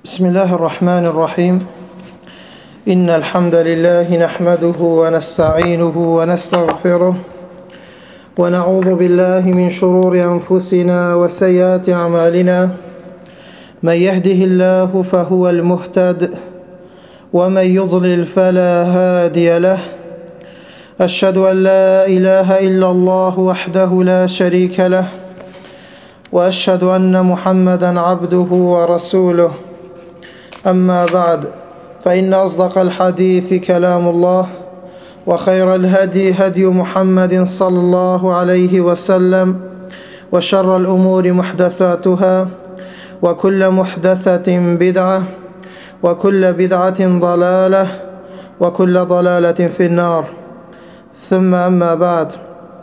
بسم الله الرحمن الرحيم. إن الحمد لله نحمده ونستعينه ونستغفره ونعوذ بالله من شرور أنفسنا وسيئات أعمالنا. من يهده الله فهو المهتد ومن يضلل فلا هادي له. أشهد أن لا إله إلا الله وحده لا شريك له، وأشهد أن محمدا عبده ورسوله. أما بعد، فإن أصدق الحديث كلام الله، وخير الهدي هدي محمد صلى الله عليه وسلم، وشر الأمور محدثاتها، وكل محدثة بدعة، وكل بدعة ضلالة، وكل ضلالة في النار. ثم أما بعد،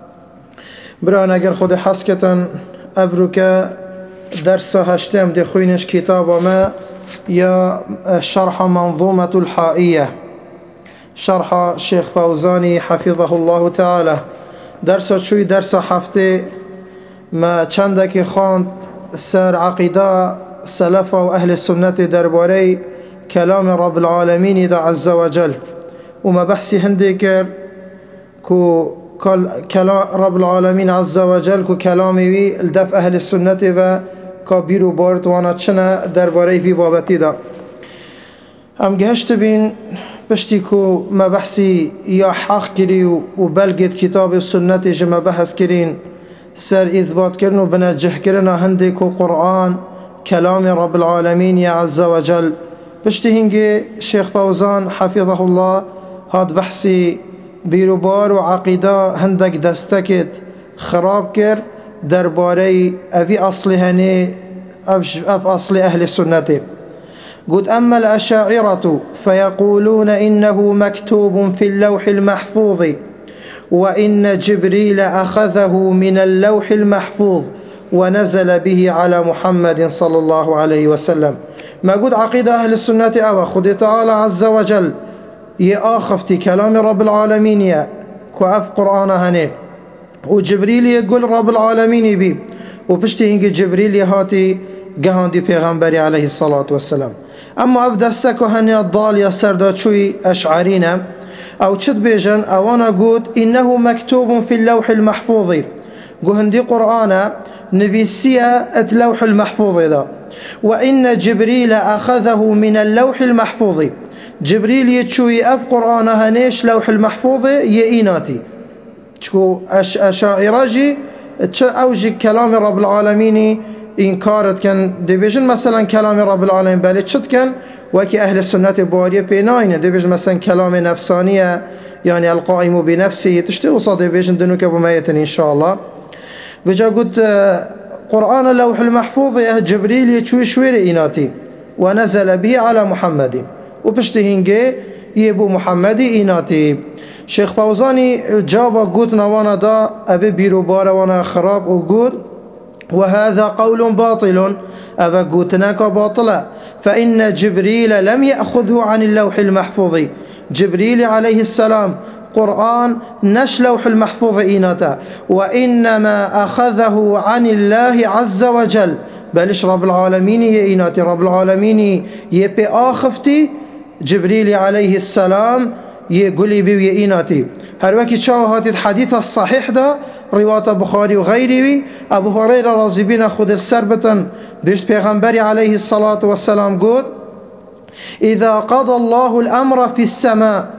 بران اگر خود حسكتا أبرك درس هشتم دي خوينش كتاب ما يا شرح منظومة الحائية، شرح الشيخ فوزاني حفظه الله تعالى. درس شوي درس حفته ما چندك خاند سر عقيدة سلف وأهل السنة درباري كلام رب العالمين دا عز وجل، وما بحثي هنديك كو كلام رب العالمين عز وجل كو كلامي الدف أهل السنة و كابيرو بارد وانا چنا درباره في بابتي دا ام گهشت بين بشتي كو ما بحثي يا حق كري وبلغت كتاب السنة جما بحث كرين سر إثبات كرن وبنجح كرنا هنديكو قرآن كلام رب العالمين يا عز وجل. بشتي هنجي شيخ فوزان حفظه الله هاد بحثي بيروبار وعقيدة هندك دستكت خراب كر درباري أفي أصل هني أف أصل أهل السنة. قد أما الأشاعرة فيقولون إنه مكتوب في اللوح المحفوظ، وإن جبريل أخذه من اللوح المحفوظ ونزل به على محمد صلى الله عليه وسلم. ما قد عقيدة أهل السنة أو خد تعالى عز وجل يأخفتي كلام رب العالمين يا كأف قرآن هني، وجبريل يقول رب العالمين بي، وبشتي هنجي جبريل يهاتي قهاندي پیغمبري عليه الصلاة والسلام. اما افدستكو هني الضال يسردات شوي أشعرين او چد بيجن اوانا قود إنه مكتوب في اللوح المحفوظ، قهندي قرآن نفيسيا اللوح المحفوظ ذا، وإن جبريل أخذه من اللوح المحفوظ. جبريل يتشوي أف قرآن هنيش لوح المحفوظ يئيناتي تشكو أشاعراجي أوجي كلام رب العالمين إنكارت كان ديفيجن مثلا كلام رب العالمين بالي تشد كان وكي أهل السنة بوارية بيناين ديفيجن مثلا كلام نفسانية يعني القائم بنفسه تشتي وصاد ديفيجن دنوك بميتن إن شاء الله. وجا قلت قرآن اللوح المحفوظ جبريل يتشوي شوير إيناتي ونزل به على محمد، وبشتهنجي يبو محمد إيناتي. شيخ فوزاني جابا قوت نوانا دا أبي بيروبار وانا خراب وقوت وهذا قول باطل، أبا قوتناك باطلا، فإن جبريل لم يأخذه عن اللوح المحفوظ. جبريل عليه السلام قرآن نش لوح المحفوظ إيناتا، وإنما أخذه عن الله عز وجل. بلش رب العالمين يئيناتي رب العالمين يبي آخفتي جبريل عليه السلام يقولي بي يئيناتي. هروكي شاوهات الحديث الصحيح ده رواية بخاري وغيره أبو هريرة رضي بنا خذ السربة بيشت پیغمبري عليه الصلاة والسلام قد إذا قضى الله الأمر في السماء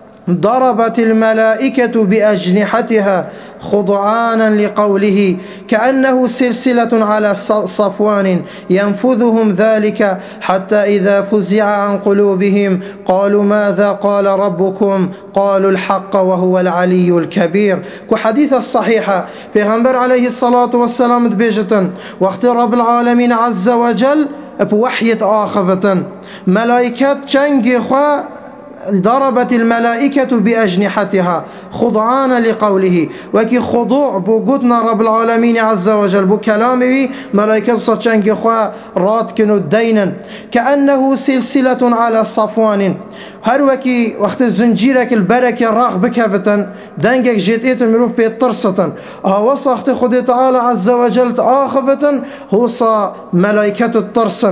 ضربت الملائكة بأجنحتها خضعانا لقوله كأنه سلسلة على صفوان ينفذهم ذلك حتى إذا فزع عن قلوبهم قالوا ماذا قال ربكم قالوا الحق وهو العلي الكبير. كحديث الصحيحة پیغمبر عليه الصلاة والسلام دبيجة وقت رب العالمين عز وجل بوحية آخفة ملائكة جنگ خوا ضربت الملائكة بأجنحتها خضعانا لقوله، وكي خضوع بوجودنا رب العالمين عز وجل بكلامه ملائكة صتشنج خوا راتكن الدينا كأنه سلسلة على صفوان. هر وكي وقت الزنجيرك البركة راغ بكفتن دنجك جيتيت المروف بيترسطن وصحت خد تعالى عز وجل آخفتن هو صا ملائكة الترسن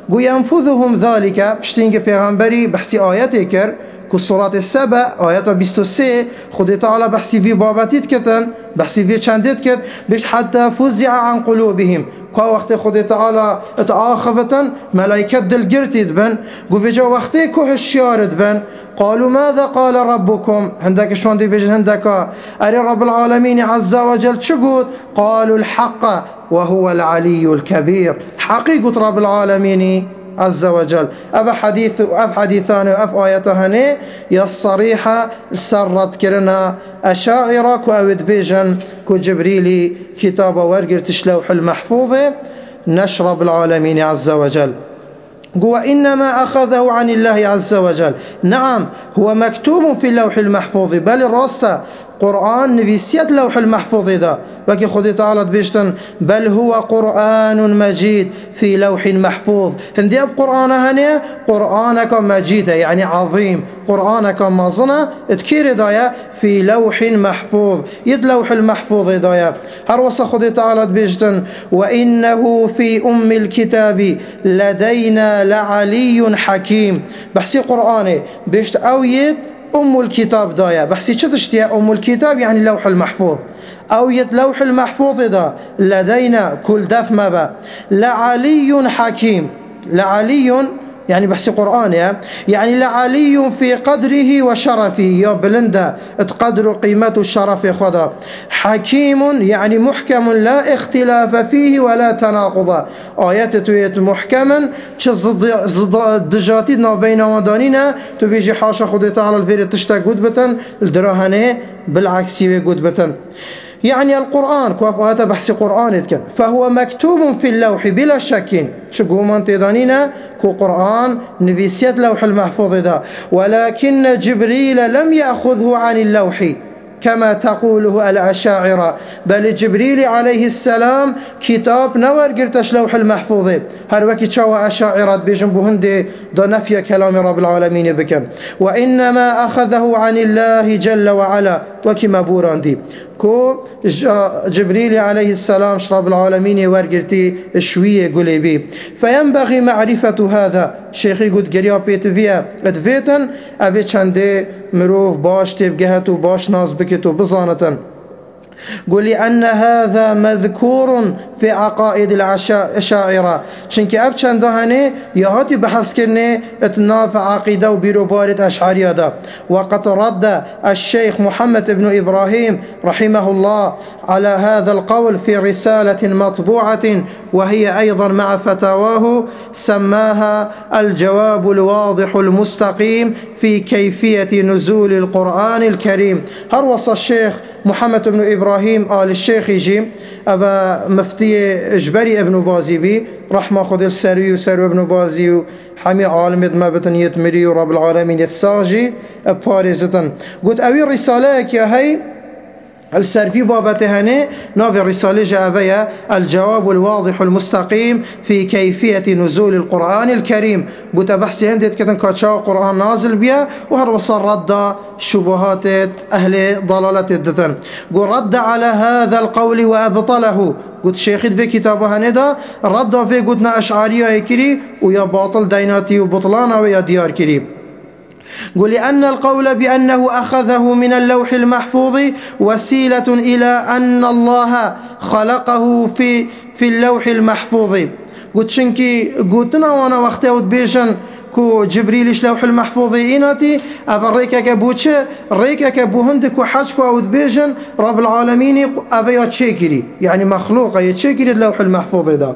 قو ينفذهم ذلك بشتينك پیغمبري بحثي آياتي كر كو سورة السبع آيات 23 خد تعالى بحثي في بابتيت كتن بحثي في چندت كت بش حتى فزع عن قلوبهم كو وقت خد تعالى اتآخفتن ملائكة دل قرتد بن قو في جو وقت كو هشيارد بن قالوا ماذا قال ربكم هندك شلون دي بيجن هندك أري رب العالمين عز وجل شقود قالوا الحق وهو العلي الكبير حقيقة رب العالمين عز وجل أف حديثان وأف آياتهن يصريحة سرت كرنا أشاعرة كو أود بيجن كو جبريلي كتاب ورقر تشلوح المحفوظ نشرب العالمين عز وجل هو إنما أخذه عن الله عز وجل نعم هو مكتوب في اللوح المحفوظ بل الراسته قرآن نفيسيت لوح المحفوظ ذا وكي خذي تعالى بيشتن بل هو قرآن مجيد في لوح محفوظ هندي قرآن هنيا قرآنك مجيد يعني عظيم قرآنك مازنا تكير دايا في لوح محفوظ يد لوح المحفوظ دايا هروس خذي تعالى بيشتن وإنه في أم الكتاب لدينا لعلي حكيم بحسي قرآني بيشت أويد أم الكتاب دايا بحسي تشتي أم الكتاب يعني لوح المحفوظ أو يتلوح المحفوظ دا لدينا كل دف مبا لعلي حكيم لعلي يعني بحسي قرآن يعني لعلي في قدره وشرفه يا بلندا تقدر قيمته الشرف خدا حكيم يعني محكم لا اختلاف فيه ولا تناقض آيات تويت محكما دجاتي بين ودانينا تبيجي حاشا خديتا على الفير تشتا قدبتا الدراهنه بالعكسي قدبتا يعني القرآن كوافاته بحث قرآن كان فهو مكتوب في اللوح بلا شك شقومان تيدانينا كو قرآن نفيسيت لوح المحفوظ دا ولكن جبريل لم يأخذه عن اللوح كما تقوله الأشاعرة بل جبريل عليه السلام كتاب نور قرتش لوح المحفوظ هروكي تشوى أشاعرة بجنبه هندي دا نفي كلام رب العالمين بكن وإنما أخذه عن الله جل وعلا وكما بوراندي كو جبريل عليه السلام شرب العالمين ورقرتي شوية قلبي فينبغي معرفة هذا شيخي قد قريا بيتفيا ادفيتن أبي چنده مروف باش تبقهتو باش ناز بكتو بزانتن قولي أن هذا مذكور في عقائد الأشاعرة چنك أب چندهنه يهاتي بحث كرنه اتناف عقيدة وبيروبارة أشعرية دا وقد رد الشيخ محمد بن إبراهيم رحمه الله على هذا القول في رسالة مطبوعة وهي أيضا مع فتاواه سماها الجواب الواضح المستقيم في كيفية نزول القرآن الكريم هروص الشيخ محمد بن إبراهيم آل الشيخ يجي أبا مفتي إجبري ابن بازي بي رحمة خد السري وسرو ابن بازي حمي عالم ما بتن يتمري ورب العالمين يتساجي بارزتن قلت أوي رسالة يا هي السرفي بابتهني نوف الرسالة جابية الجواب الواضح المستقيم في كيفية نزول القرآن الكريم قلت بحثي هندت كتن كاتشاو قرآن نازل بيا وهروصل رد شبهات أهل ضلالة الدتن قل رد على هذا القول وأبطله قلت شيخي في كتابه هندا رد في قلتنا أشعارية يكري ويا باطل ديناتي وبطلانا ويا ديار كريم قل لأن القول بأنه أخذه من اللوح المحفوظ وسيلة إلى أن الله خلقه في اللوح المحفوظ قلت شنكي قلتنا وانا وقتها بيشن كو جبريل لوح المحفوظ إناتي أبا ريكا بوچه ريكا بوهندك وحجك أود بيشن رب العالمين أبا يتشيكري يعني مخلوقة يتشيكري اللوح المحفوظ ده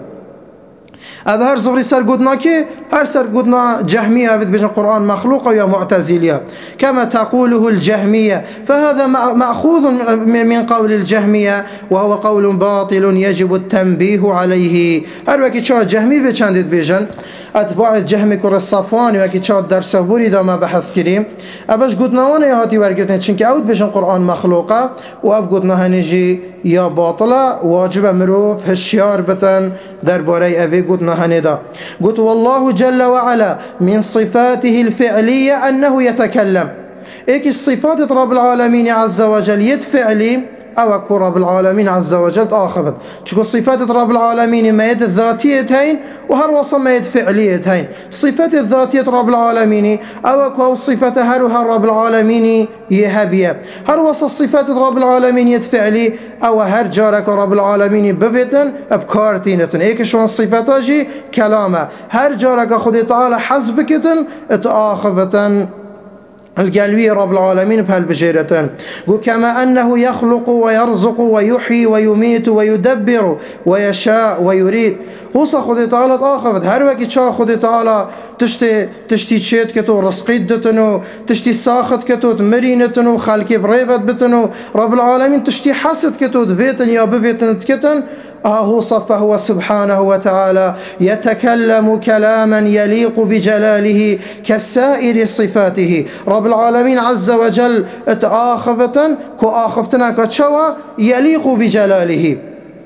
أبا هر زغري سر قدنا كي هر سر قدنا جهمية أبد بجن القرآن مخلوقة يا معتزلية كما تقوله الجهمية فهذا مأخوذ من قول الجهمية وهو قول باطل يجب التنبيه عليه هر وكي شو جهمي بچندت بجن أتباع الجهم كور الصفواني وكي شاد در سبوري دا ما بحث كريم أباش قدنا وانا يهاتي ورقتنا چنك أود بجن قرآن مخلوقة وأف قدنا هنجي يا باطلة واجب مروف هشيار بتن در باري أفي قدنا هندا قلت والله جل وعلا من صفاته الفعلية أنه يتكلم إيك الصفات رب العالمين عز وجل يتفعلي أو كو رب العالمين عز وجل آخفت شكو صفات رب العالمين ما يد الذاتية هين وهر وصل ما يد فعلية هين صفات الذاتية رب العالمين أو كو صفات هر رب العالمين يهبيه هر وصل صفات رب العالمين يد فعلي أو هر جارك رب العالمين بفتن بكارتينتن إيك شوان صفاتاجي كلامه هر جارك خد تعالى حسبكتن اتآخفتن القلبي رب العالمين بهالبجيرتان كما أنه يخلق ويرزق ويحيي ويميت ويدبر ويشاء ويريد هو خد تعالى آخفت هر وقت شا خد تعالى تشتي تشيت كتو رزقيت دتنو تشتي ساخت كتو مرينتنو خلقي بريفت بتنو رب العالمين تشتي حسد كتو دفيتن يا بفيتن تكتن هو فهو سبحانه وتعالى يتكلم كلاما يليق بجلاله كسائر صفاته رب العالمين عز وجل اتآخفة كآخفتنا كتشوى يليق بجلاله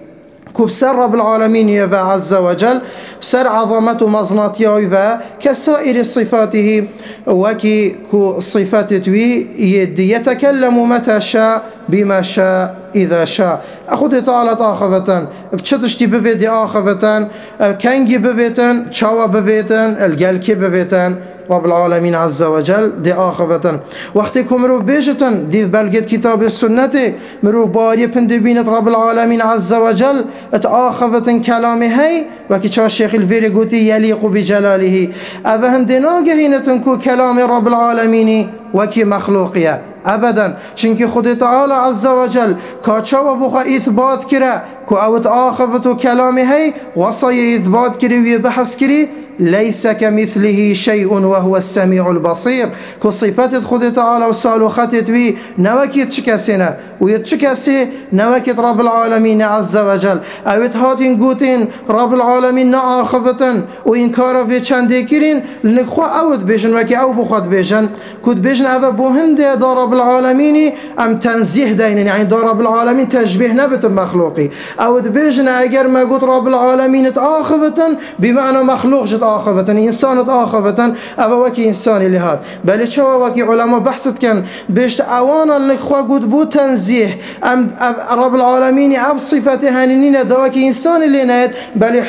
كبسر رب العالمين يبا عز وجل سر عظمة مزنات يويبا كسائر صفاته وكي صفات يدي يتكلم متى شاء بما شاء إذا شاء أخذ تعالى آخفتان بتشتشتي بفيدي آخفتان كنجي بفيتن شاوى بفيتن الجلكي بفيتن رب العالمين عز وجل دي آخفتن وقتكم مروف بيجتن دي بلغت كتاب السنة مروف باري بندبينة رب العالمين عز وجل اتآخفتن كلامي هاي وكي شا الشيخ الفيري قوتي يليق بجلاله أفهم دي ناقهينتن كو كلام رب العالمين وكي مخلوقية أبدا شنكي خدي تعالى عز وجل كاتشا وبخا إثبات كرا كو أوت آخفتو كلامي هاي وصي إثبات كري ويبحث كري ليس كمثله شيء وهو السميع البصير كو صفات خدي تعالى وسالو خطت بي نوكي تشكسنا ويتشكسي نوكي رب العالمين عز وجل أوت هاتين قوتين رب العالمين نآخفتن وإنكار في چنده كرين لنخوا أوت بيجن وكي أو بخوات بيجن كود بيجن أبا بوهنده دا رب العالمين أم تنزيه دين يعني دا رب العالمين تشبيه نبت مخلوقي أوت بيجن أجر ما قلت رب العالمين تآخفتن بمعنى مخلوق جت آخفتن إنسان آخفتن أبا وكي إنساني لهاد بل شو وكي علماء بحثت كان بيشت أوانا لنخوا قد بو تنزيه أم رب العالمين أب صفته هنينين دواكي إنسان اللي نهد بل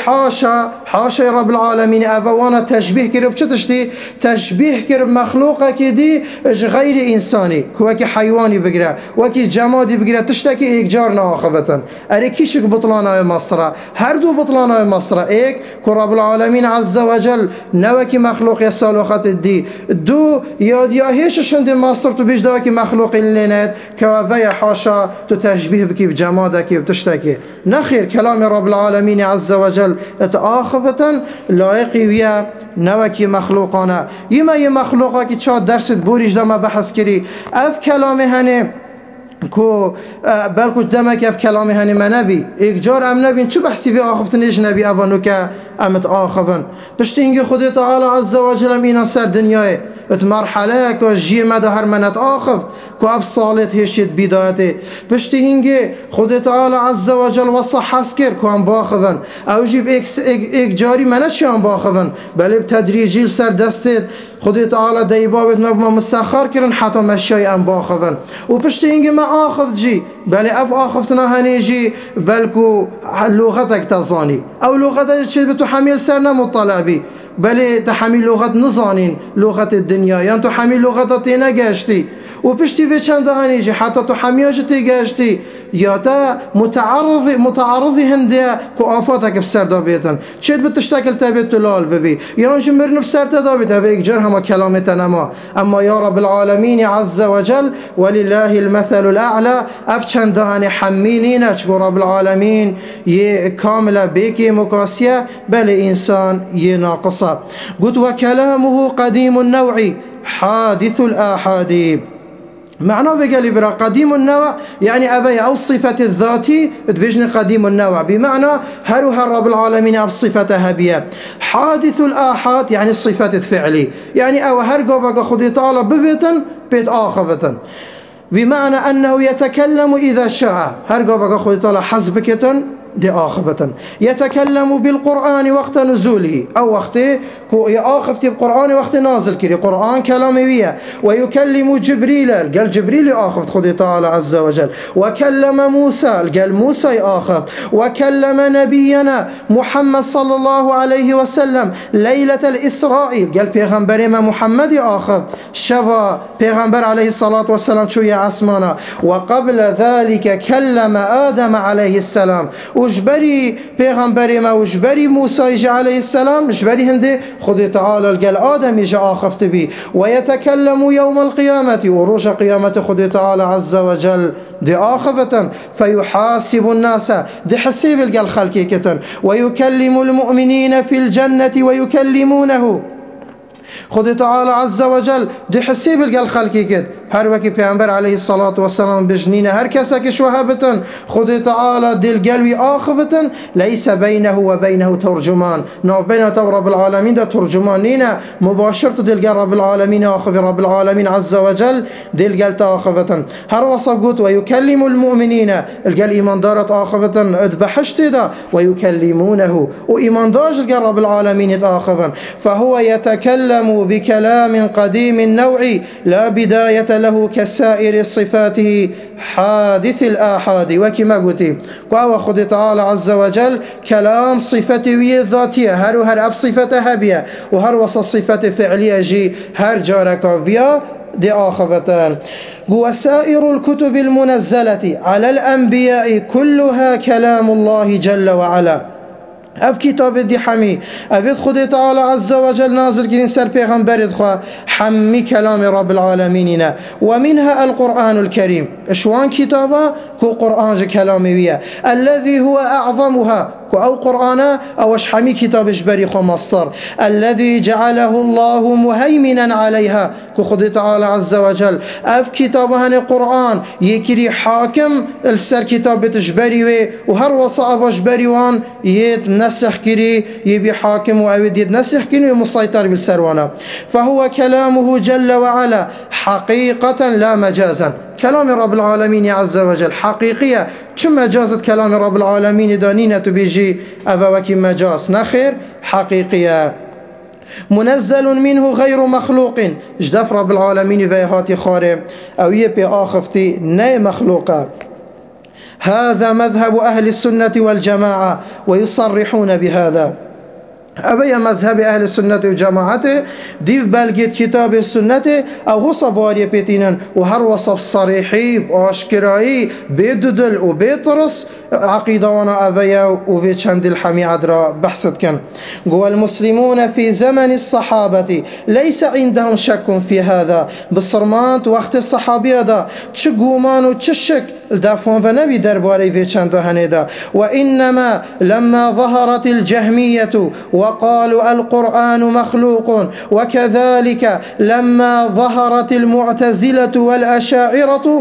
حاشا رب العالمين أبا وانا تشبيه كرب تشتي تشبيه كرب مخلوقه كدي غير إنساني كوكي حيواني بقرا وكي جمادي بقرا تشتكي إيك جارنا آخفتن أري كيشك بطلانا مصر هردو بطلانا مصر إيك كو رب العالمين عز وجل نوكي مخلوق يسالو خط دي دو ياد يا هيش شند مصر تو بيش دواكي مخلوق اللي نهد كوافيا حاشا تتشبيه بكي بجمادك بتشتكي نخير كلام رب العالمين عز وجل اتآخفتن لائقي ويا نوكي مخلوقانا يما مخلوقا كي چا درس بوريش دما بحث كري اف كلام هنه كو بلکو دمك اف كلام هنه منبي ايك جار ام نبين چو بحثي في آخفتنش نبي اوانو که امت آخفن پشت اینگه خود تعالى عز وجل اینا سر دنیای ات مرحله که جی مده هر منت آخفت که اف صالت هشید بیدایته پشت اینگه خود تعالى عز وجل وصح حسكر که هم باخفن او جیب ایک جاری منت هم باخفن بله بتدریجی سر دستت خود تعالى دیبابت ما مسخر کرن حتی مشای ام باخفن و پشت اینگه ما آخفت جی بله اف آخفتنا هنیجی بلکو لغتك تظاني او لغتك چه بتو حميل سرنا مطلع بي بل تحميل لغة نظانين لغة الدنيا يعني تو حميل لغة تينا قاشتي وبشتي في چند هنيجي حتى تو حمياش تيقاشتي يا تا متعرضي هندية كوافاتك بسر دابيتن چيت بتشتكل تابيت تلال ببي يان شمر نفسر تدابيت هذا يكجر هما كلامتنا أما يا رب العالمين عز وجل ولله المثل الأعلى أفچند هني حميلين أشكو رب العالمين كاملة بيكي مكاسية بل إنسان ناقصة قلت وكلامه قديم النوع حادث الآحاد معناه بقال برا قديم النوع يعني أبي أو الصفة الذاتي تبجني قديم النوع بمعنى هروها رب العالمين أو الصفة هبية حادث الآحاد يعني الصفة الفعلي يعني أو هرقوا بقى خذي طالة بفتن بيت آخفتن بمعنى أنه يتكلم إذا شاء هرقوا بقى خذي طالة حسبكتن دي آخفة. يتكلم بالقرآن وقت نزوله أو وقت يآخف بالقرآن وقت نازل كري قرآن كلامي ويكلم جبريل قال جبريل آخف خدي تعالى عز وجل. وكلم موسى قال موسى يآخف. وكلم نبينا محمد صلى الله عليه وسلم ليلة الإسراء قال پیغمبر ما محمد آخف شبا پیغمبر عليه الصلاة والسلام شو يا عسمانا. وقبل ذلك كلم آدم عليه السلام وجبري پیغمبر ما وجبري موسى عليه السلام جبري هندي خدي تعالى قال آدم يجي آخفت بي. ويتكلم يوم القيامة وروج قيامة خدي تعالى عز وجل دي آخفة فيحاسب الناس دي حسيب قال خلقيكة. ويكلم المؤمنين في الجنة ويكلمونه خدي تعالى عز وجل دي حسيب قال خلقيكة هر وكي پیغمبر عليه الصلاة والسلام بجنينه هر كسك شوهبتن خدي تعالى دي القلوي آخفتن ليس بينه وبينه ترجمان نو بينه رب العالمين ده ترجمان نينا مباشرة دي القل رب العالمين آخف رب العالمين عز وجل دي القل تآخفتن هر وصف قلت ويكلم المؤمنين القل إيمان دارت آخفتن ادبحشت ده ويكلمونه وإيمان دارج القل رب العالمين تآخفن فهو يتكلم بكلام قديم النوع لا بداية له كسائر صفاته حادث الآحاد. وكما قلت قوى خد تعالى عز وجل كلام صفته ذاتية هر أف صفته بيا وهر وصف صفته فعلية جي هر جارك فيا دي آخفتان. وسائر الكتب المنزلة على الأنبياء كلها كلام الله جل وعلا. اب كتاب دي حمي افيد خدي تعالى عز وجل نازل كرين سر پیغمبر دخوا حمي كلام رب العالمين ومنها القرآن الكريم اشوان كتابا كو قرآن كلامي ويا الذي هو أعظمها أو قرآن أو حمي كتاب جبري خمستر الذي جعله الله مهيمنا عليها كو خدي تعالى عز وجل اف كتابها القرآن يكري حاكم السر كتاب تجبري وهر وصا جبري وان يت نسخ كري يبي حاكم وأود يتنسخ كري مسيطر بالسروانة. فهو كلامه جل وعلا حقيقة لا مجازا كلام رب العالمين عز وجل حقيقية شو مجازة كلام رب العالمين دانينة بيجي أبوك مجاز نخير حقيقية منزل منه غير مخلوق جدف رب العالمين فيهاتي خارم أو يبي آخفتي ني مخلوقة. هذا مذهب أهل السنة والجماعة ويصرحون بهذا أبي مذهب أهل السنة والجماعة ديف بلغت كتاب السنة أو غصب واري بيتينا وهر وصف صريحي واشكرائي بيددل وبيطرس عقيدة وانا أبي وفي چند الحمي عدرا بحثت كان. والمسلمون في زمن الصحابة ليس عندهم شك في هذا بالصرمات وقت الصحابية دا چقومان وچشك الدافون فنبي درباري في چند هندا. وإنما لما ظهرت الجهمية وقالوا القرآن مخلوق وكذلك لما ظهرت المعتزلة والأشاعرة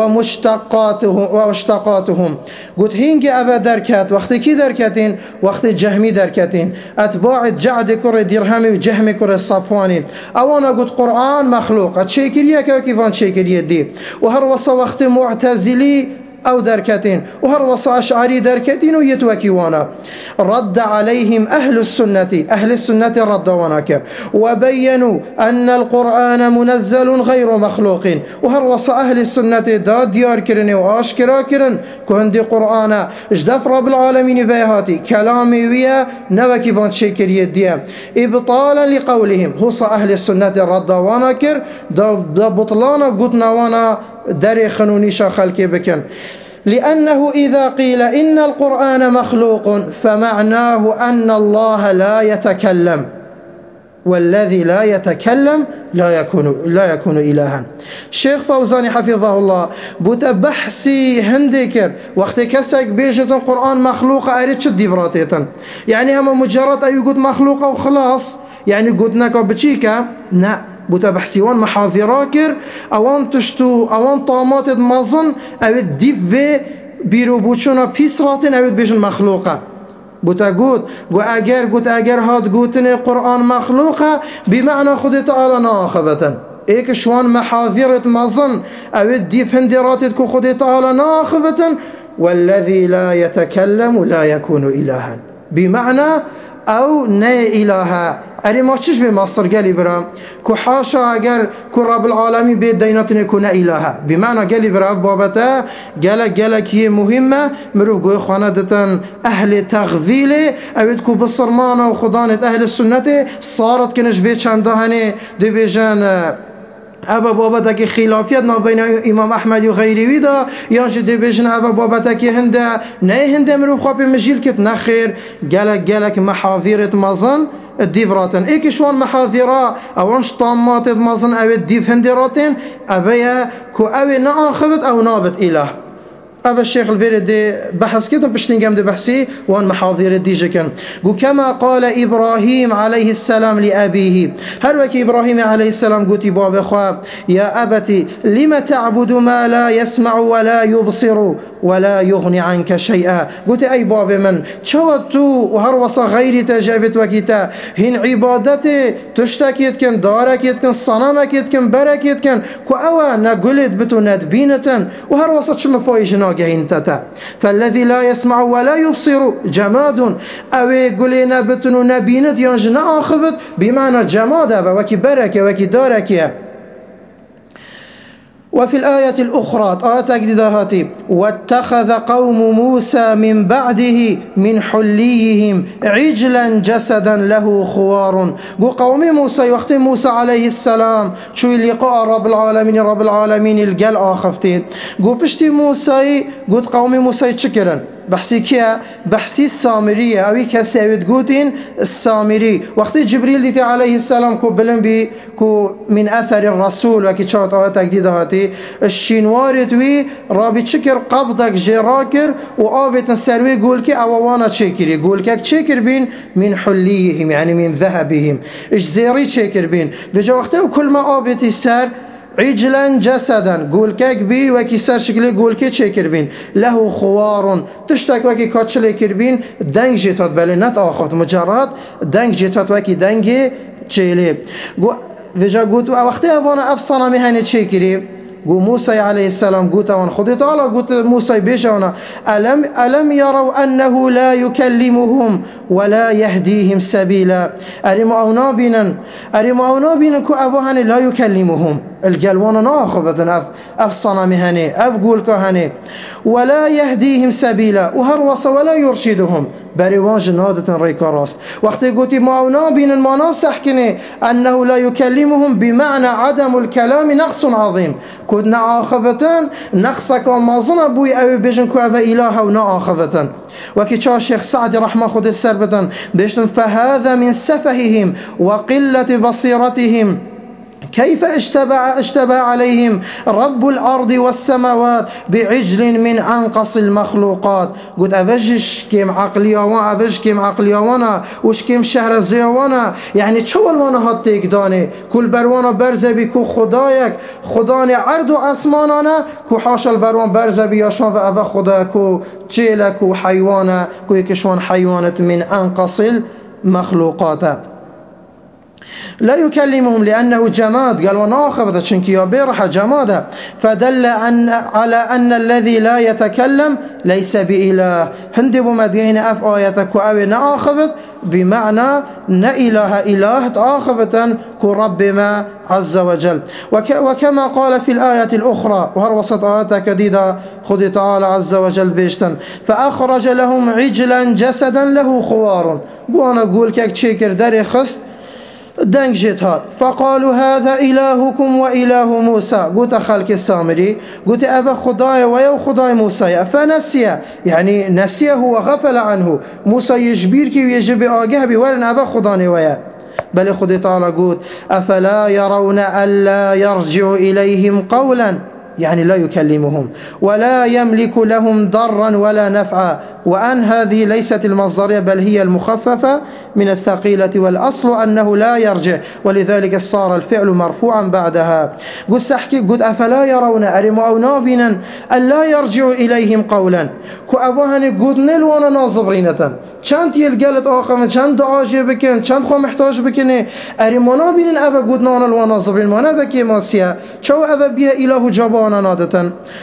ومشتقاتهم قلت هنجي أبا دركات وقت كي دركتين وقت جهمي دركتين أتباع جعد كر درهمي وجهم كر الصفواني أولا قلت قرآن مخلوق أتشيكريا كيفان تشيكريا دي وهر وقت معتزلي أو دركتين وهر أشعري دركتين ويتوكيوانا. رد عليهم أهل السنة رد وناكر وبينوا أن القرآن منزل غير مخلوق وهر أهل السنة دا ديار كرن وآشكرا كرن كهندي قرآن اجدف رب العالمين فيهاتي كلامي ويا نوكي فان شكر يديا إبطالا لقولهم هص أهل السنة رد وناكر دا بطلانا قدنا وانا داري خنونيشا خلقي بكن. لأنه إذا قيل إن القرآن مخلوق فمعناه أن الله لا يتكلم والذي لا يتكلم لا يكون إلها. الشيخ فوزاني حفظه الله بتبحثي هندكر وقت كسك بيجة القرآن مخلوق أريد شد ديفراتيتا يعني هم مجرد أي قد مخلوق وخلاص يعني قدناك وبتشيكا لا بتبحثيوان محاضراكر اوان تشتو اوان طامات مازن او ديف في بيرو بوچونا بيسراتن او بيجن مخلوقه بتقول اگر هاد قوتن القرآن مخلوقه بمعنى خد تعالى ناخبة ايك شوان محاضرة مازن او ديف هندراتت كو خد تعالى ناخبة والذي لا يتكلم لا يكون إلها، بمعنى أو نه إله. أري ما تشش بمصر قالي برا كو حاشا أجر كو رب العالمين بيد دينتنا يكون إله، بمعنى قالي برا بابته قالك هي مهمة مرو قوي خاندتن أهل تغذيله أبيت كو بصرمانة وخضانة أهل السنة صارت كنش بيت شاندهني دي بيجان أبا بابتك خلافيت ما بين إمام أحمد وغيره ويدا يانش دي بيجن أبا بابتك هندا نه هندا مرو خواب مجيل كت نخير قالك محاذيرة مازن الديفراتن إيك شوان محاذيرة أوانش طامات مازن أو الديف هندراتن أبيا كو أبي ناخبت أو نابت إله. أبا الشيخ الفيردي بحث كده بشتنجم دي بحثي وان محاضير ديجكن كما قال إبراهيم عليه السلام لأبيه، هروك إبراهيم عليه السلام قلت باب خواب يا أبتي لم تعبد ما لا يسمع ولا يبصر ولا يغني عنك شيئا. قلت أي باب من شوتو وهروص غير تجابت وكتا هن عبادتي تشتكيت كن داركيت كن صنمكيت كن بركيت كن كو أوا نقلت بتو ندبينة وهروصت شم فايجنا فالذي لا يسمع ولا يبصر جماد أو قلنا بتنو نبينت ينجنا آخفت بمعنى جماد وكي بركة وكي داركة. وفي الآية الأخرى آية جديدة واتخذ قوم موسى من بعده من حليهم عجلا جسدا له خوار. قوم موسى وقت موسى عليه السلام شو اللقاء رب العالمين الجل آخفتين بشتي موسى قلت قوم موسى شكرا بحسي كيا بحسي السامرية أو كسيد قوتين السامري وقت جبريل ديت عليه السلام كو بلن بي كو من أثر الرسول وكي شوت آيات جديدة هاتي الشينوارت وي رابي شكر قبضك جراكر وآبت السروي قولك أوانا تشكري قولك تشكر بين من حليهم يعني من ذهبهم إيش زيري تشكر بين بجا وقته كل ما آبت السر عجلا جسدا قولك بي وكي سر شكلي قولك تشكر بين له خوار تشتك وكي كاتشلي كربين دنج جيتات بلي نت آخوت مجرد دنج جيتات وكي دنج تشيلي وجا قلت وقتها وانا افصنا مهنه تشكري قو موسى عليه السلام قلت وان خذ تعالى قلت موسى بيجانا ألم يروا أنه لا يكلمهم ولا يهديهم سبيلا. أريم أونا بينا كو أبوهن لا يكلمهم القلوانا ناخبة أفصنا مهني أفقول كهني ولا يهديهم سبيلا وهروس ولا يرشدهم بريوان جنادة ريكاراست. وقت قلت ما بين ما نصحكني أنه لا يكلمهم بمعنى عدم الكلام نقص عظيم كنا عاخبة نقصك وما ظنبوا أو بيجن كوابا إله ونعاخبة وكي الشيخ سعد رحمه خد السربة بيجن فهذا من سفههم وقلة بصيرتهم كيف اشتبع عليهم رب الأرض والسماوات بعجل من أنقص المخلوقات. قلت أفجش كيم عقليوانا وش كيم شهر زيوانا يعني تشوال وانا هاتيك داني كل بروانا برزبي كو خداني عرض أسمانانا كو حاش البروان برزبي ياشان وأفا خدا كو جيلك وحيوانا كو يكشوان حيوانة من أنقص المخلوقات. لا يكلمهم لأنه جماد قال وناخبت شنكيا بيرح جمادا فدل على أن الذي لا يتكلم ليس بإله. هندي بمدين أف آياتك وأوي ناخبت بمعنى إله آخبة كرب ما عز وجل. وكما قال في الآية الأخرى وهروصت آيات جديدة خذ تعالى عز وجل بيشتن فأخرج لهم عجلا جسدا له خوار. وانا أقول كيك تشيكر داري خست دنگ جيتها فقالوا هذا إلهكم وإله موسى. قلت خلق السامري قلت أبا خداي ويا خداي موسى فنسي يعني نسيه وغفل عنه موسى يجبيرك ويجب آجه بورن أبا خداني ويا بل خد تعالى قلت أفلا يرون ألا يرجع إليهم قولا يعني لا يكلمهم ولا يملك لهم ضرا ولا نفعا. وأن هذه ليست المصدرية بل هي المخففة من الثقيلة والأصل أنه لا يرجع ولذلك صار الفعل مرفوعا بعدها. قلت أفلا يرون أرموا بنا ألا يرجع إليهم قولا كو أبوهن قد نلوانا ناظرينة چند يلقالت آخر چند دعاجي بكن چند خو محتاج بكنه أرمونا بين أبا قدنا الوانا زبرين مانا بكي ماسيا شو أبا بيها إله جبانا نادتا.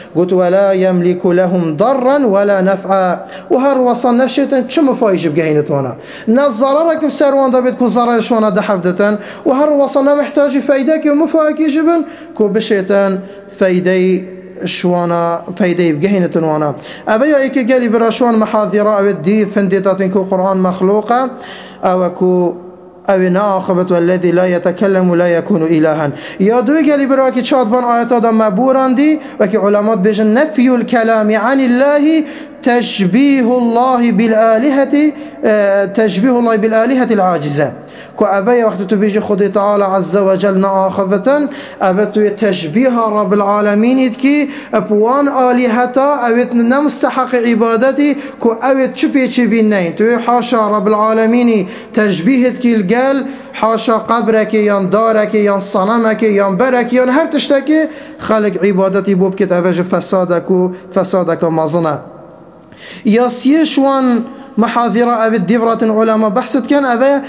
قلت ولا يملك لهم ضرا ولا نفعا وهر وصل نشيتن شو فايش بجهينتونا نظررك بسروان دبيت كو ضرر شونا دحفتن وهر وصلنا محتاج فايدك ومفاك يجبن كو بشيتن فايدي شوانا فايدي بجهينتن وانا أبي أيك قالي براشوان محاذرة أو الدي فنديتاتن كو قرآن مخلوقة أو كو أو ناخبت والذي لا يتكلم لا يكون إلها يا دوي قالي براكي شاطبان آيات هذا مبوران دي وكي علماء بيجن نفي الكلام عن الله تشبيه الله بالآلهة تشبيه الله بالآلهة العاجزة كو أبي وقت تبيجي خدي تعالى عز وجل ناخبة أبتو تشبيه رب العالمين يتكي أبوان آلهتا أبت نمستحق عبادتي كو أبت شبه بينين تو حاشا رب العالمين تشبيهت كي القال حاشا قبرك يان دارك يان صنمك يان برك يان هر تشتكي خلق عبادتي بوبكت أبج فسادك مظنة ياسيه شوان محاذرة أو الدبرة علماء بحثت كان أبا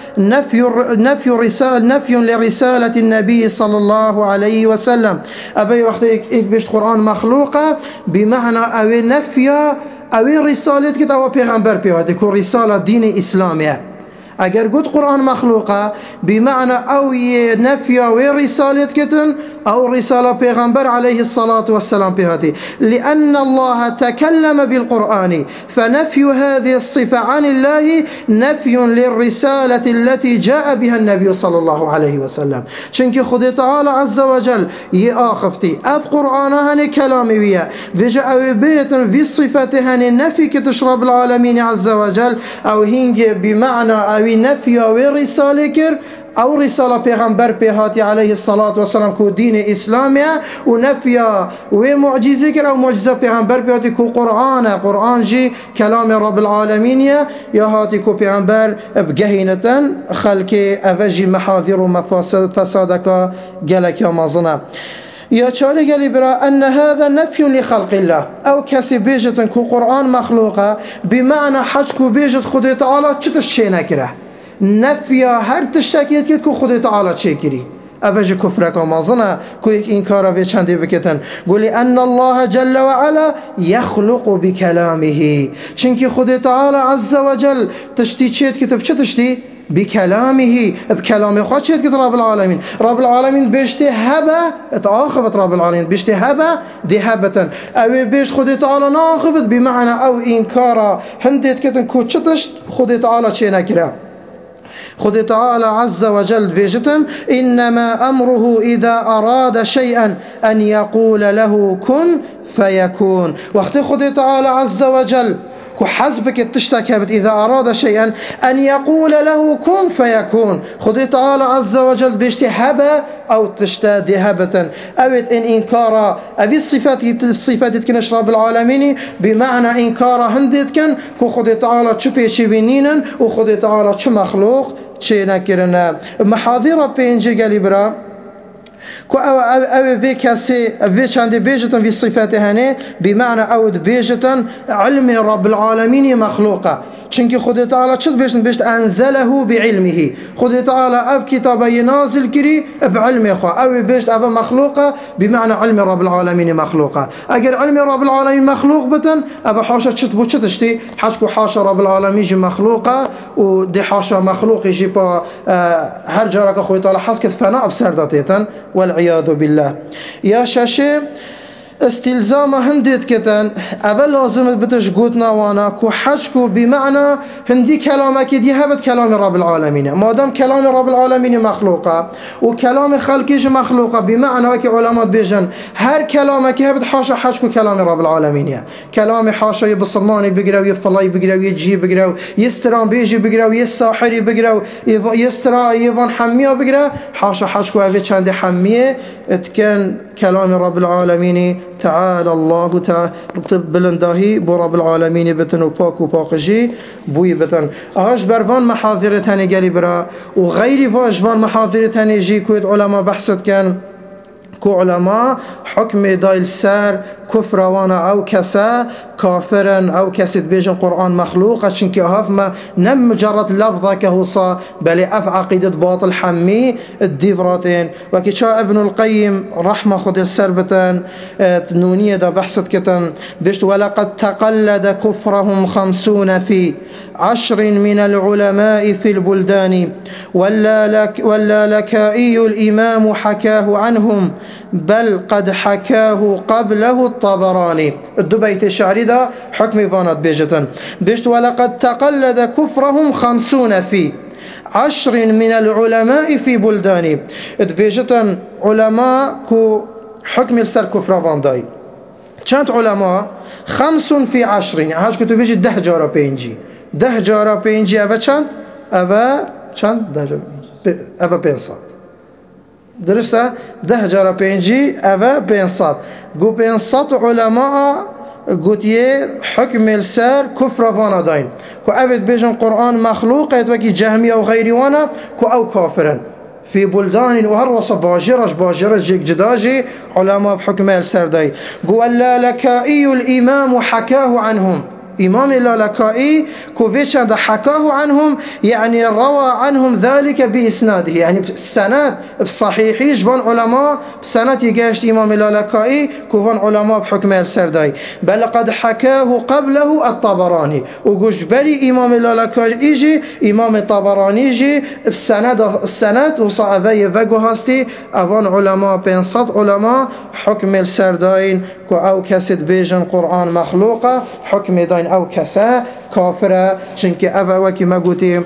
نفي لرسالة النبي صلى الله عليه وسلم أبا وقت إكبشت قرآن مخلوقة بمعنى أو نفي أو رسالة كده أو پیغمبر بيهاته كو رسالة دين إسلامية اگر قد قرآن مخلوقة بمعنى أو نفي أو رسالة كتن أو رسالة پیغمبر عليه الصلاة والسلام بهذه لأن الله تكلم بالقرآن فنفي هذه الصفة عن الله نفي للرسالة التي جاء بها النبي صلى الله عليه وسلم چونك خد تعالى عز وجل يآخفتي أف قرآنها كلامي ويا وجاء بيت في صفتها النفي كتشرب العالمين عز وجل أو هنج بمعنى أو نفي أو رسالة كر أو رسالة پیغمبر بهاتي عليه الصلاة والسلام كو دين إسلامية ونفيا ومعجزة كر أو معجزة پیغمبر بهاتي كو قرآن جي كلام رب العالمين يا هاتي كو پیغمبر بجهينة خلق أفجي محاذر ومفاسد فسادك جلك يا مظنة يا چاره قالي برا أن هذا نفي لخلق الله أو كسي بيجت كو قرآن مخلوقة بمعنى حجكو بيجت خد تعالى چتش چه نكره نفيا هر تشتكيت كد كو خد تعالى چه كري أبج كفرك ومازنا كو يك إنكارا في چنده بكتن قولي أن الله جل وعلا يخلق بكلامه چنكي خد تعالى عز وجل تشتي چيت كتب چه تشتي بكلامه بكلام خود شيء كده رب العالمين بيشتي هبة اتآخبت رب العالمين بيشتي هبة دي هبة او بيش خد تعالى ناخبت بمعنى او إنكارا هندت كتن كو چتشت خد تعالى چه نكره خد تعالى عز وجل بيجتن إنما أمره إذا أراد شيئا أن يقول له كن فيكون وقت خد تعالى عز وجل حسبك تشتكبت إذا أراد شيئا أن يقول له كن فيكون خد تعالى عز وجل بيشتي هبة أو تشتاد هبة أو إن إنكارا أبي الصفات كنش رب العالمين بمعنى إنكارا هندت كن كو خد تعالى چپي بينينا وخد تعالى چ مخلوق چه نكرنا محاضرة بينجي قالي برا كو او في كاسي في چند بيجتن في صفاته هنه بمعنى او بيجتن علم رب العالمين مخلوقه چونكي خد تعالى چت بيشت انزله بعلمه خد تعالى اف كتابه نازل كري بعلم خو او بيشت اف مخلوقه بمعنى علم رب العالمين مخلوقه اگر علم رب العالمين مخلوق بتن اف حاشا چت بو چتشتي حاشكو حاشا رب العالمين جي مخلوقه ودي حاشا مخلوق يجي با هر جارك خو تعالى حسك فناء بسردتن والعياذ بالله يا شاشه استلزام هندت كتن اول لازم بتش قوتنا وانا كو حجكو بمعنى هندي كلامك دي هبت كلام رب العالمين ما دام كلام رب العالمين مخلوقه وكلام خلقش مخلوقه بمعنى وكي علماء بيجن هر كلامك هبت حاشا حجكو كلام رب العالمين كلام حاشا يبصرماني بقراو يفلاي بقراو يجي بقراو يستران بيجي بقراو يساحري بقراو يسترا يفان حميه بقراو حاشا حجكو هذه چند حميه اتكن كلام رب العالمين تعالى الله تعالى بلنداهي بو رب العالمين بتن وباك وباقجي بوي بتن اهاش بروان محاضرة هني قالي برا وغيري فاجوان محاضرة هني جي كويد علماء بحثت كان كو علماء حكم دايل سار كفر وانا أو كسا كافرا أو كسد بيجن قرآن مخلوق عشان كهاف ما نم مجرد لفظة كهوصا بل أف عقيدة باطل حمي الديفراتين وكشا ابن القيم رحمة خد السربتان نونية دا بحثت كتن بشت ولقد تقلد كفرهم 50 في 10 من العلماء في البلدان ولا لكائي الإمام حكاه عنهم بل قد حكاه قبله الطبراني. الدبيت الشعري ده حكم فانت بيجتن بيشت ولقد تقلد كفرهم 50 في 10 من العلماء في بلدان بيجتن علماء كو حكم السر كفر فان داي كانت علماء 5 في 10 يعني هاش كنتو بيجي 10 جارة بينجي 10 جارة بينجي أبا چند أبا چند 10 جارة بينجي أبا 500 درسته 10 جارة بينجي أبا 500 قو 500 علماء قلت حكم السر كفر فانا داين كو أبد بيجن قرآن مخلوق يتوكي جهمية وغيري وانا كو أو كافرا في بلدان وهروس باجرج جداجي علماء بحكم السر داي قو اللالكائي الإمام حكاه عنهم إمام اللالكائي كوفيتشان حكاه عنهم يعني روى عنهم ذلك بإسناده يعني السند بصحيح جوان علماء بسند يجاشت إمام اللالكائي كوفان علماء بحكم السرداي بل قد حكاه قبله الطبراني وجبري إمام اللالكائي يجي إمام الطبراني يجي السند وصعبي فقو هستي أفان علماء بين صد علماء حكم السرداين كو أو كسد بيجن قرآن مخلوقة حكم داين أو كسا كافرة چنك أفا وكي ما قوتي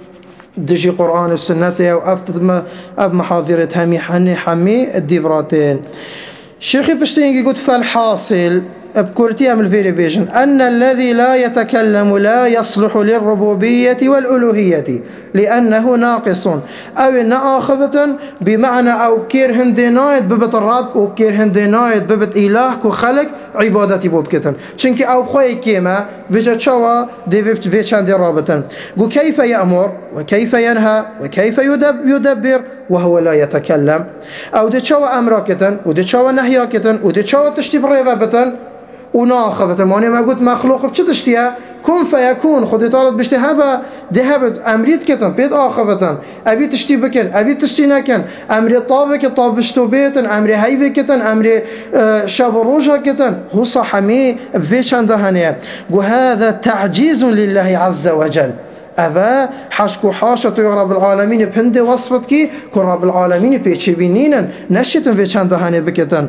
دجي قرآن والسنة وأفتد أف محاضرة حمي الديفراتين شيخي بشتينجي قلت فالحاصل بكورتي أم الفيريفيجن أن الذي لا يتكلم لا يصلح للربوبية والألوهية لأنه ناقص أو نآخذة بمعنى أو كير هندينايد ببت الرب وكير هندينايد ببت إله كخلق عبادتي بوبكتن شنك أو خوي كيما فيجا شوا ديفيبت فيشان دي رابطن كيف يأمر وكيف ينهى وكيف يدبر وهو لا يتكلم أو دي شوا أمراكتن ودي شوا نهياكتن ودي شوا تشتيب ريفابتن وناخذة ماني ما قلت مخلوق بچه تشتيها كن فيكون خدي طالت بشتي هبا دي هبا أمريت كتن بيت آخذة أبي تشتي بكن أبي تشتي نكن أمري طابك طاب بشتو بيتن أمري هيبي كتن أمري شابروجها كتن هو صحمي بفيشان دهنية وهذا تعجيز لله عز وجل أبا حشكو حاشة يا رب العالمين بهند وصفتك كن رب العالمين بيتشي بينينا نشتن فيشان دهنية بكتن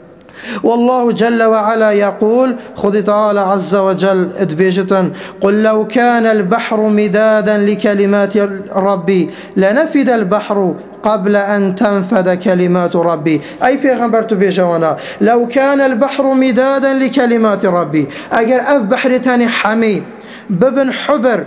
والله جل وعلا يقول خذ تعالى عز وجل ادبيجة قل لو كان البحر مدادا لكلمات ربي لنفد البحر قبل أن تنفد كلمات ربي أي پیغمبر تو بيجوانا لو كان البحر مدادا لكلمات ربي اگر اف بحر تاني حمي ببن حبر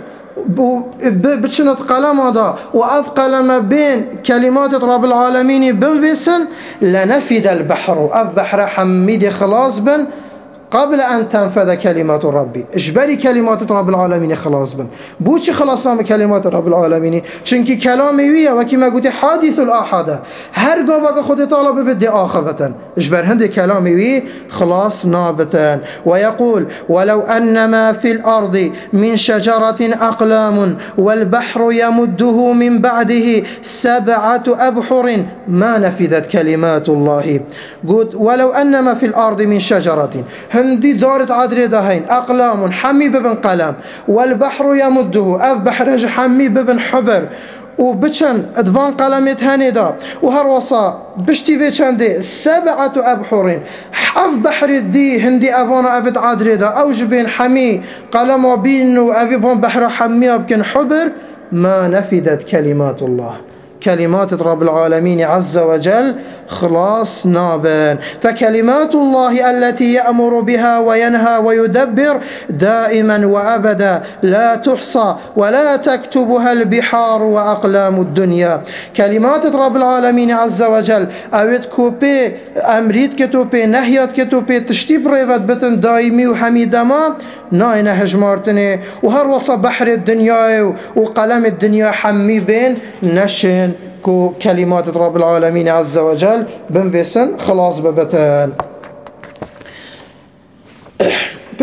بچنت قلم هذا وأف قلم بين كلمات رب العالمين بنفسن لنفد البحر أف بحر حميد خلاص بن قبل أن تنفذ كلمات ربي إجباري كلمات رب العالمين خلاص بن بوشي خلاص نام كلمات رب العالمين چونكي كلامي ويا وكما قلت حادث الآحادة هر قابق خود طالب بدي آخذة إجبار هندي كلامي وي خلاص نابتا ويقول ولو أن ما في الأرض من شجرة أقلام والبحر يمده من بعده 7 أبحر ما نفذت كلمات الله قلت ولو أن ما في الأرض من شجرة هندي دارت عدري دهين أقلام حمي ببن قلم والبحر يمده أف بحرج حمي ببن حبر وبچن ادوان قلمت هندا وهروصا بشتي بيچن دي 7 أبحر حف بحر دي هندي افانا افد عدري دا اوجبين حمي قلم بين وافيبون بحر حمي بكن حبر ما نفدت كلمات الله كلمات رب العالمين عز وجل خلاص نابن فكلمات الله التي يأمر بها وينهى ويدبر دائما وأبدا لا تحصى ولا تكتبها البحار وأقلام الدنيا كلمات رب العالمين عز وجل أود كوبي أمريد كتوبي نهيات كتوبي تشتيب ريفت بتن دائمي وحميدما ناينه هجمارتني وهروص بحر الدنيا وقلم الدنيا حمي بين نشن كو كلمات رب العالمين عز وجل بنفسن خلاص ببتن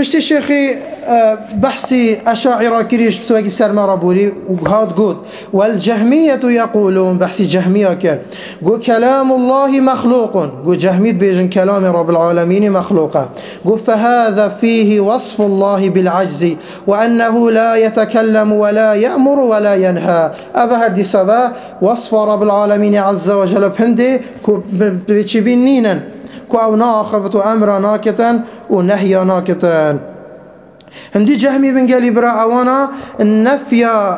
پشت شيخي بحثي أشاعرة كريش بسواقي سرمارة بوري وهاد قد والجهمية يقولون بحثي جهمية كر قو كلام الله مخلوق قو جهمية بيجن كلام رب العالمين مخلوقا قو فهذا فيه وصف الله بالعجز وأنه لا يتكلم ولا يأمر ولا ينهى أبهر دي سبا وصف رب العالمين عز وجل بهندي كو بيشبين نينا كو أو ناخفت أمر ناكتا ونهي ناكتا هندي جهمي بن قالي براء النفي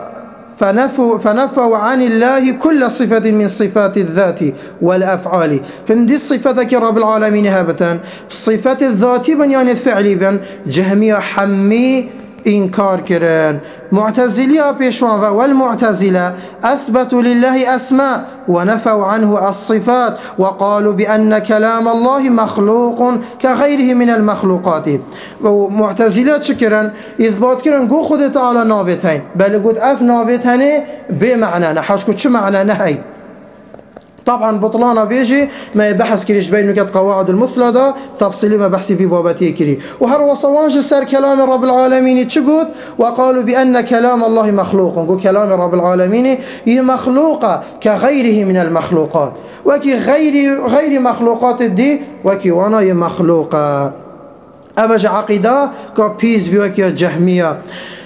فنفوا عن الله كل صفة من صفات الذات والأفعال هندي الصفة رب العالمين هابتا صفة الذات بن يعني الفعل بن جهمي حمي إنكار كران معتزلية بيشوان والمعتزلة أثبتوا لله أسماء ونفوا عنه الصفات وقالوا بأن كلام الله مخلوق كغيره من المخلوقات ومعتزلة شكرا إثبات كران قو خد تعالى نافتين بل قد أف نافتين بمعنى نحاش كد شو معنى نهي طبعا بطلانه بيجي ما يبحث كريش بين نكت قواعد المثلى تفصيلي ما بحثي في بابتي كري وهر وصوانج سر كلام رب العالمين تشقود وقالوا بأن كلام الله مخلوق نقول كلام رب العالمين هي مخلوقة كغيره من المخلوقات وكي غير مخلوقات دي وكي وانا هي مخلوقة أبج عقيدة كبيز بوكي جهمية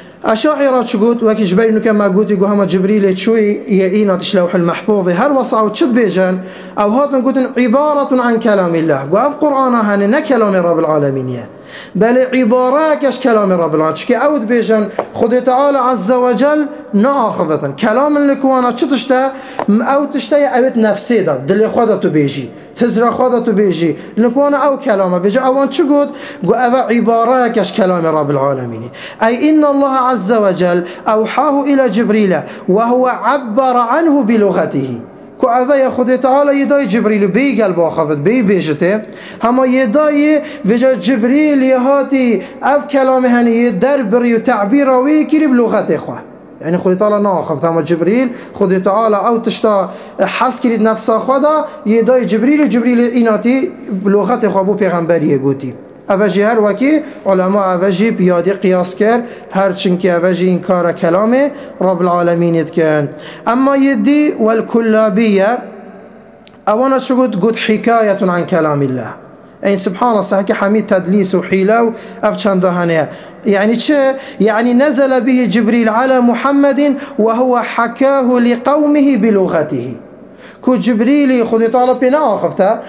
أشاعرة تقول وكي جبريل كما قلت يقول هما جبريل تشوي يأينا تشلوح المحفوظ هل وصعوا تشد بيجان أو هاتن قلت عبارة عن كلام الله وأف قرآن هاننا كلام رب العالمين بل عبارة كش كلام رب العالمين شكي أود بيجان خد تعالى عز وجل ناخذة كلام الكوانا تشتى أو تشتى أود نفسي ده دل خودتو بيجي تزرع خودتو بيجي الكوانا أو كلامه بيجي أوان تشقود قو أفا عبارة كش كلام رب العالمين أي إن الله عز وجل أوحاه إلى جبريل وهو عبر عنه بلغته كو أفا يخد تعالى يداي جبريل بي قلب آخفت بي بيجته هما يداي وجا جبريل يهاتي أف كلامه هني يدر بري وتعبيره ويكري بلغته خواه يعني خد تعالى ناخفت هما جبريل خد تعالى أو تشتا حس كريد نفسه خدا يداي جبريل إناتي بلغته خواه بو پیغمبری گوتی اوجی هر وکی علماء اوجی بیادی قیاس کرد هر چنکی اوجی این کار کلام رب العالمین کن اما يدي والكلابية اوانا شقود قد حكاية عن كلام الله يعني سبحان الله صحيح حميد تدليس وحيلة وأفشان دهانية يعني چه يعني نزل به جبريل على محمد وهو حكاه لقومه بلغته كو جبريل خدي تعالى بنا آخفته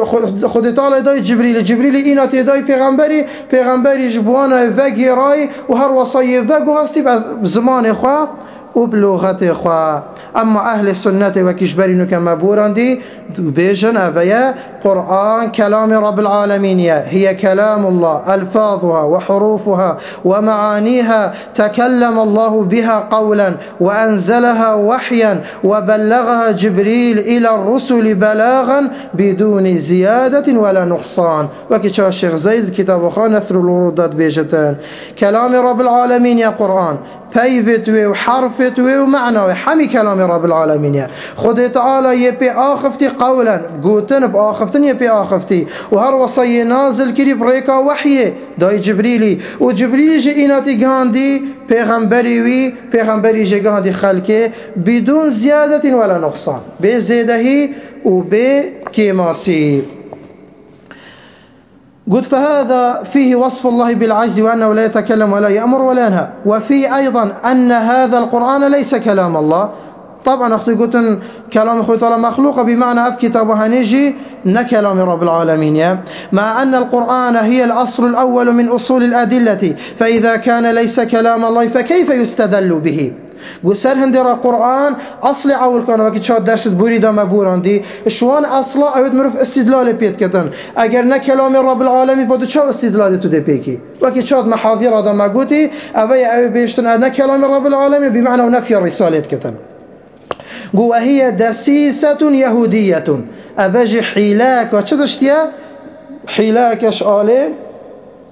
خدي تعالى داي جبريل إينات داي پیغمبری جبوانا وگی رای و هر وصای وگو هستی بزمان خواه و بلغت خواه اما أهل السنة وكشبرين كما بوراندي بيجن أفيا قرآن كلام رب العالمين هي كلام الله ألفاظها وحروفها ومعانيها تكلم الله بها قولا وأنزلها وحيا وبلغها جبريل إلى الرسل بلاغا بدون زيادة ولا نقصان وكتشا الشيخ زيد كتاب خان نثر الورودات بيجتان كلام رب العالمين يا قرآن بيفتوي وحرفتوي ومعنوي حمي كلام رب العالمين خد تعالى يبي آخفتي قولا قوتن بآخفتن يبي آخفتي وهر وصي نازل كري بريكا وحيه داي جبريلي وجبريل جئيناتي قاندي پیغمبری جي قاندي خلقه بدون زيادة ولا نقصان بزيده وبكيماسي قلت فهذا فيه وصف الله بالعجز وأنه لا يتكلم ولا يأمر ولا ينهى وفيه أيضا أن هذا القرآن ليس كلام الله طبعا أختي قلت كلام أخوي تعالى مخلوق بمعنى أف كتابها نجي نكلام رب العالمين مع أن القرآن هي الأصل الأول من أصول الأدلة فإذا كان ليس كلام الله فكيف يستدل به قسر هندرا قرآن أصل أول كان وقت شاد درس بريدة مبوراندي شوان أصلا أود مرف استدلال بيت كتن أجر نكلام رب العالمين بدو شو استدلال تودي بيكي وقت شاد محاضر هذا ما قوتي أبي أو بيشتن نكلام رب العالمين بمعنى نفي الرسالة كتن وهي دسيسة يهودية أبجي حيلاك وشدشتيا حيلاك شآله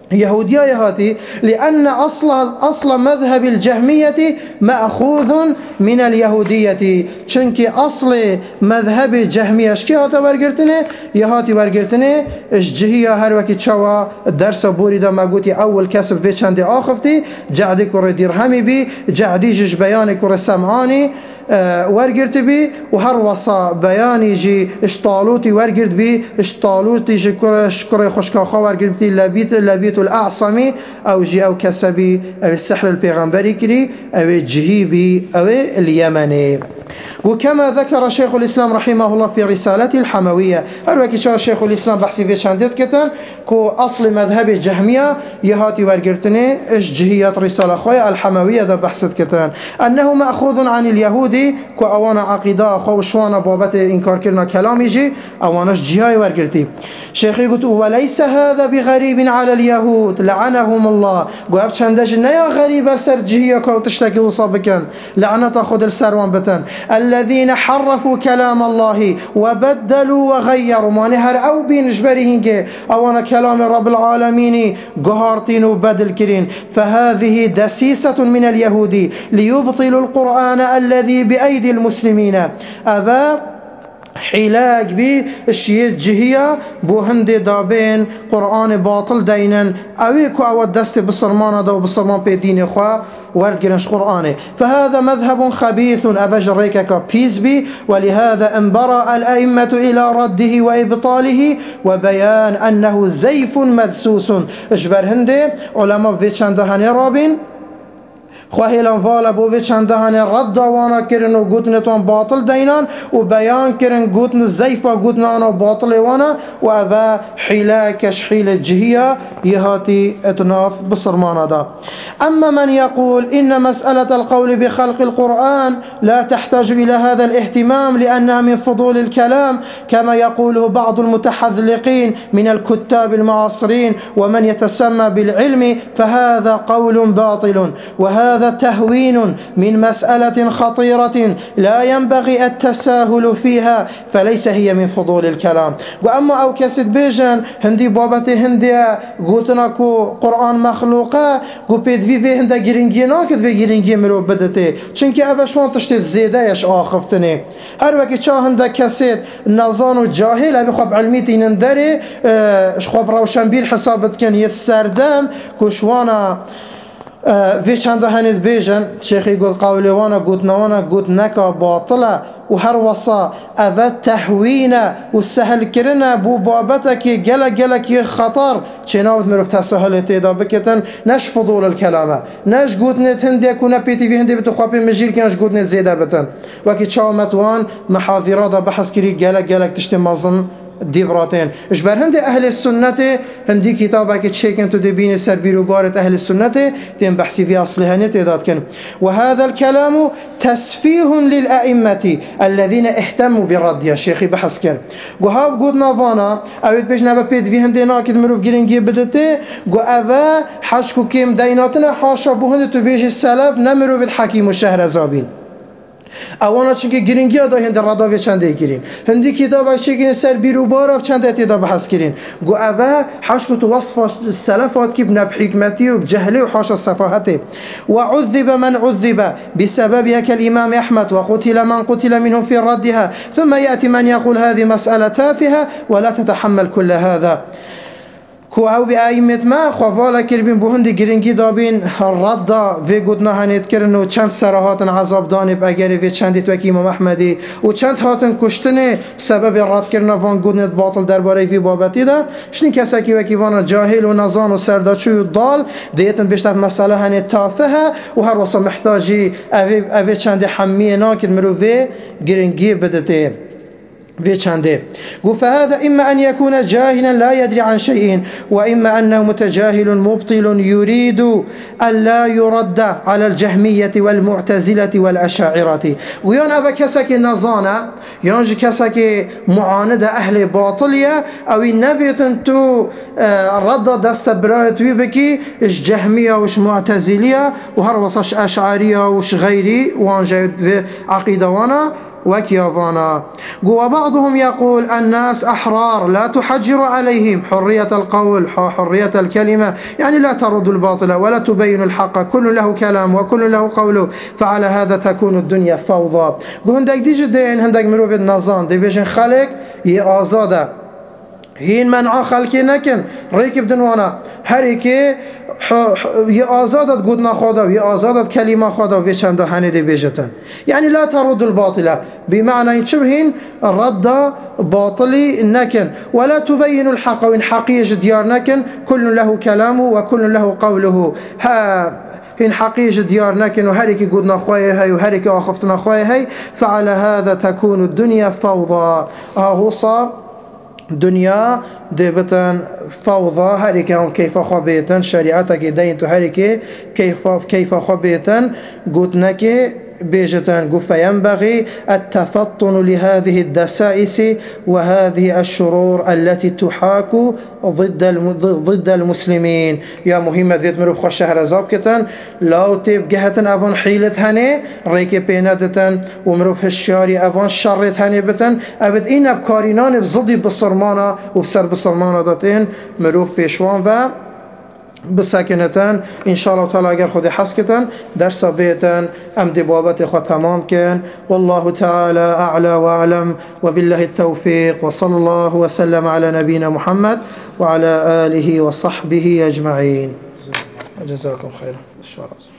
يهودية يهاتي، لأن أصل مذهب الجهمية مأخوذ من اليهودية. چونك أصل مذهب الجهمية شكي هاتا ورگرتنه؟ يهاتي ورگرتنه جهية هر وكي چوا درس بوريدا ما قوتي أول كسب في چند آخفتي جعدي كور درهمي بي جعدي جش بياني كور سمعاني ورگرت بی و هر وصا بیانی جی اشطالوتی ورگرت بی اشطالوتی جی شکر خوشکاخا ورگرت بی لبیت الأعصمی او جی او کسبی او السحر البيغمبري كري او جهيبي او اليمني. وكما ذكر شيخ الإسلام رحمه الله في رسالته الحموية، هل وكي شيخ الإسلام بحثي في شاندت كتن كو أصل مذهب الجهمية يهاتي ورقرتني إش جهية رسالة خويا الحموية ده بحثت كتن أنه مأخوذ عن اليهودي كو أوانا عقيدة خو شوانا بابت إنكار كرنا كلام يجي أواناش جهاي ورقرتي. شيخي قلت وليس هذا بغريب على اليهود لعنهم الله، قواب شاندج نيا غريب سر جهية كو تشتكي وصابكن لعنة خد السروان بتن الذين حرفوا كلام الله وبدلوا وغيروا مانهر أو بينجبرهن أوانا كلام رب العالمين قهارتين وبدل كرين، فهذه دسيسة من اليهود ليبطلوا القرآن الذي بأيدي المسلمين. أبا حلاق بي الشيء جهية بو هندي دابين قرآن باطل دينا اويكو او الدست بصرمان دو بصرمان بي دين اخوة ورد قرنش قرآنه، فهذا مذهب خبيث أبجر ريكك بيز بي. ولهذا انبرأ الأئمة إلى رده وإبطاله وبيان أنه زيف مدسوس. اجبر هندي علماء في چندهاني رابين خواهی لنفال بوی چندهانه رد وانا کرن و گوتن توان باطل دینان و بیان کرن گوتن زیفا گوتن آنا باطل وانا و اوه حیله کش حیله جهیه یهاتی اتناف بصرمانا دا. أما من يقول إن مسألة القول بخلق القرآن لا تحتاج إلى هذا الاهتمام لأنها من فضول الكلام كما يقوله بعض المتحذلقين من الكتاب المعاصرين ومن يتسمى بالعلم، فهذا قول باطل وهذا تهوين من مسألة خطيرة لا ينبغي التساهل فيها، فليس هي من فضول الكلام. وأما أو كسد بيجن هندي بابتي هندي قوتنا كو قرآن مخلوقه قو بيد في هنده گرنگی ناکد في گرنگی مرو بدته چونکه اوشوان تشتید زیده اش آخفتنه. هر وقتی چا هنده کسید نزان و جاهل اوی خواب علمیت اینن داره خواب روشنبیل حسابت کن یت سردم کشوانا في چند هنید بیجن شیخی گل قولی وانا گوت نوانا گوت نکا باطله و هر وصا اوه تهوینه و سهل کرنه بو بابتك گلک خطر چناوت مروف تسهل تیدا بکتن نش فضول الكلامه نش گوتنت هنده كونا بيتي في هنده بتو خوابي مجيل كنش گوتنت زيده بتن وكي چاومتوان محاضرات بحث كري گلک تشتي مظن ديفراتين اجبر هندي اهل السنه هندي كتابك تشيكن تو دبين سربير وبارت اهل السنه تم بحثي في اصلها نتيدات كن. وهذا الكلام تسفيه للائمه الذين اهتموا بالرد يا شيخي بحث كر وهاب قد نافانا او بيجنا بيد في هندي ناكد مروف جرينجي بدته جو اوا حشكو كيم ديناتنا حاشا بهند تو بيج السلف نمرو بالحكيم والشهر زابين اوانا چونکه گرینگی ها هند راداوی چنده گیرین هندی کتاب چگین سر بیرو باراف چند اتیدا بحث کرین گو اوه حشو تو وصف السلفات کی بنب حکمتی و بجهلی و حاش الصفاحته وعذب من عذب بسببها كالإمام أحمد وقتل من قتل منهم في ردها ثم يأتي من يقول هذه مسألة تافهة ولا تتحمل كل هذا. کو او بی ائمت ما خوالا کربین بو هندی گرینگی دابین رد و گودنا هنیت کرن و چند سراحاتن عذاب دانب اگر و چندیت وکی امام احمدی و چند هاتن کشتن سبب رد کردن وان گودنت باطل درباره وی بابتی دا شنی کسا کی وکی وانا جاهل و نزان و سرداچوی و دال دیتن بیشتر مسئله هنیت تافهه و هر واسه محتاجی اوی چند حمیه ناکد مرو و گرینگی بدته في چنده. فهذا إما أن يكون جاهلا لا يدري عن شيء وإما أنه متجاهل مبطل يريد أن لا يرد على الجهمية والمعتزلة والأشاعرة. ويان أبا كسك نظانا يانج كسك معاند أهل باطلية أو نفيتن تو رد دست برايت ويبكي إش جهمية وش معتزلية وهر وصش أشعارية وش غيري وانجا عقيدة وانا وكيافانا. وبعضهم يقول الناس أحرار لا تحجر عليهم، حرية القول حرية الكلمة، يعني لا ترد الباطل ولا تبين الحق، كل له كلام وكل له قوله، فعلى هذا تكون الدنيا فوضى. هندك دي جدين هندك مروف النظام دي بيجن خلق يآزاده هين منع خلقي نكن ريكب دنوانا هريكي يآزادت قدنا خدا ويآزادت كلمة خدا ويشانده هنده بيجتن، يعني لا ترد الباطلة، بمعنى يتشبهين الرد باطلي نكن ولا تبين الحق وإن حقيج ديار نكن، كل له كلامه وكل له قوله. إن حقيج ديار نكن وهريكي قدنا خواه هاي وهريكي آخفتنا خواه هاي، فعلى هذا تكون الدنيا فوضى. هو صار دنيا دبتن فوضى، هريك هم كيف خبيتن شريعتك دين هريك كيف خبيتن قلتنك بيجتن قف ينبغي التفطن لهذه الدسائس وهذه الشرور التي تحاك ضد المسلمين. يا مهمة بيت مروف خوش شهر زابكتن لو تيب جهتن أفن حيلة هني ريكي بينادتن ومروف الشاري أفن شرت هني بتن أبد إن بكارينان بزضي بصرمانة وبسر بصرمانة داتين مروف بيشوان و بسكنتن إن شاء الله تعالى أجر خود حسكتن درس بيتن أم دبابت خود تمام كان. والله تعالى أعلى وأعلم وبالله التوفيق، وصلى الله وسلم على نبينا محمد وعلى آله وصحبه أجمعين. جزاكم خيرا.